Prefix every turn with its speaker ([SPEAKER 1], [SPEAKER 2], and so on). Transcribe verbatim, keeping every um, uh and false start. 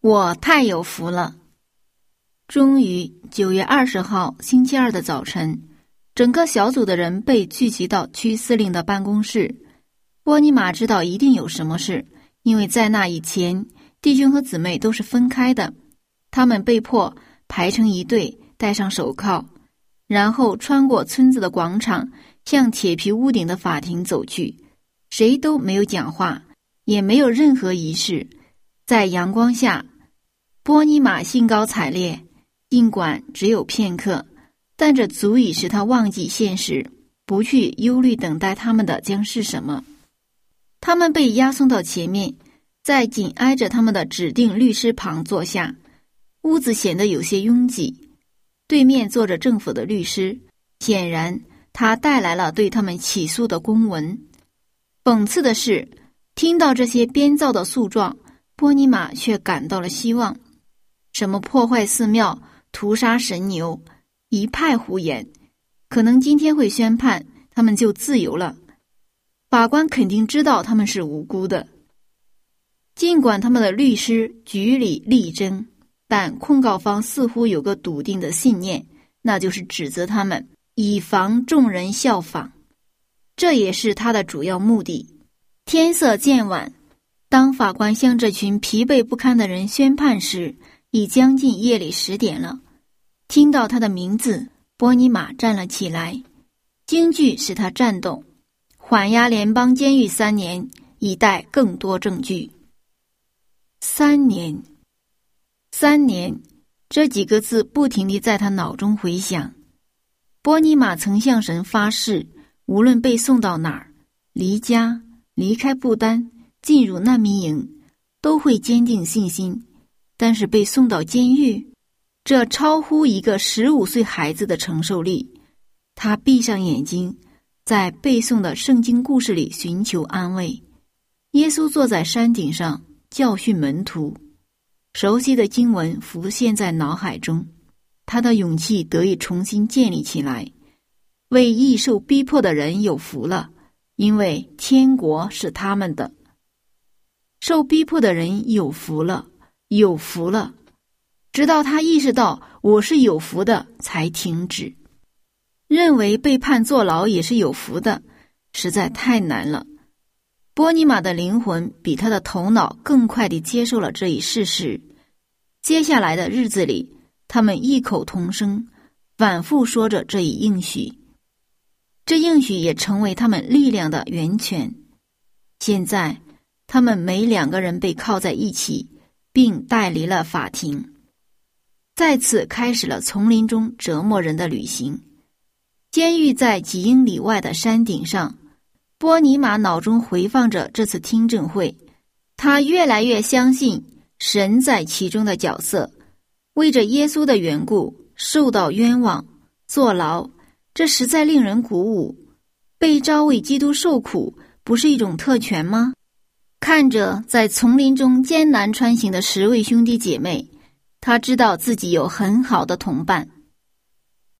[SPEAKER 1] 我太有福了。终于九月二十号星期二的早晨，整个小组的人被聚集到区司令的办公室。波尼玛知道一定有什么事，因为在那以前弟兄和姊妹都是分开的，他们被迫排成一队，戴上手铐，然后穿过村子的广场，向铁皮屋顶的法庭走去。谁都没有讲话，也没有任何仪式。在阳光下，波尼玛兴高采烈，尽管只有片刻，但这足以使他忘记现实，不去忧虑等待他们的将是什么。他们被押送到前面，在紧挨着他们的指定律师旁坐下。屋子显得有些拥挤，对面坐着政府的律师，显然他带来了对他们起诉的公文。讽刺的是，听到这些编造的诉状，波尼玛却感到了希望。什么破坏寺庙、屠杀神牛，一派胡言。可能今天会宣判，他们就自由了。法官肯定知道他们是无辜的。尽管他们的律师据理力争，但控告方似乎有个笃定的信念，那就是指责他们，以防众人效仿。这也是他的主要目的。天色渐晚，当法官向这群疲惫不堪的人宣判时，已将近夜里十点了。听到他的名字，波尼玛站了起来，惊惧使他颤动。缓押联邦监狱三年，以待更多证据。三年，三年，这几个字不停地在他脑中回响。波尼玛曾向神发誓，无论被送到哪儿，离家、离开不丹、进入难民营，都会坚定信心。但是被送到监狱，这超乎一个十五岁孩子的承受力。他闭上眼睛，在背诵的圣经故事里寻求安慰。耶稣坐在山顶上教训门徒，熟悉的经文浮现在脑海中，他的勇气得以重新建立起来。为义受逼迫的人有福了，因为天国是他们的。受逼迫的人有福了，有福了，直到他意识到我是有福的才停止。认为被判坐牢也是有福的，实在太难了。波尼玛的灵魂比他的头脑更快地接受了这一事实。接下来的日子里，他们异口同声，反复说着这一应许。这应许也成为他们力量的源泉。现在，他们每两个人被铐在一起，并带离了法庭，再次开始了丛林中折磨人的旅行。监狱在几英里外的山顶上，波尼玛脑中回放着这次听证会。他越来越相信神在其中的角色，为着耶稣的缘故受到冤枉、坐牢，这实在令人鼓舞。被召为基督受苦，不是一种特权吗？看着在丛林中艰难穿行的十位兄弟姐妹，他知道自己有很好的同伴。